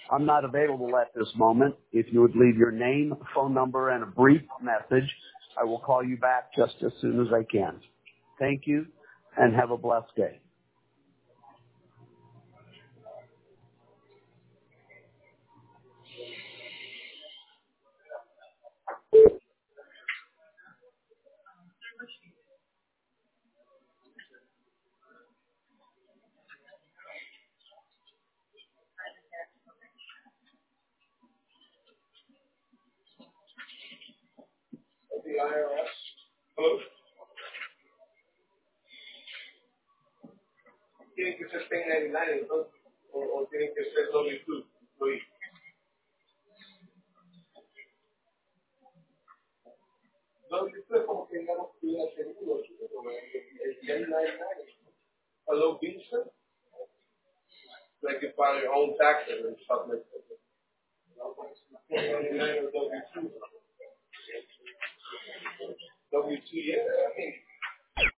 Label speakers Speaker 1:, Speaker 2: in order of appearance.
Speaker 1: I'm not available at this moment. If you would leave your name, phone number, and a brief message, I will call you back just as soon as I can. Thank you, and have a blessed day.
Speaker 2: The IRS. Hello. Tienen que ser 1099 entonces, o tienen que ser W2. W2 es como que digamos que hubiera seguro, el 1099. A low visa, they can file their own taxes and stuff like that. 1099 or W2. W2, yeah, I mean.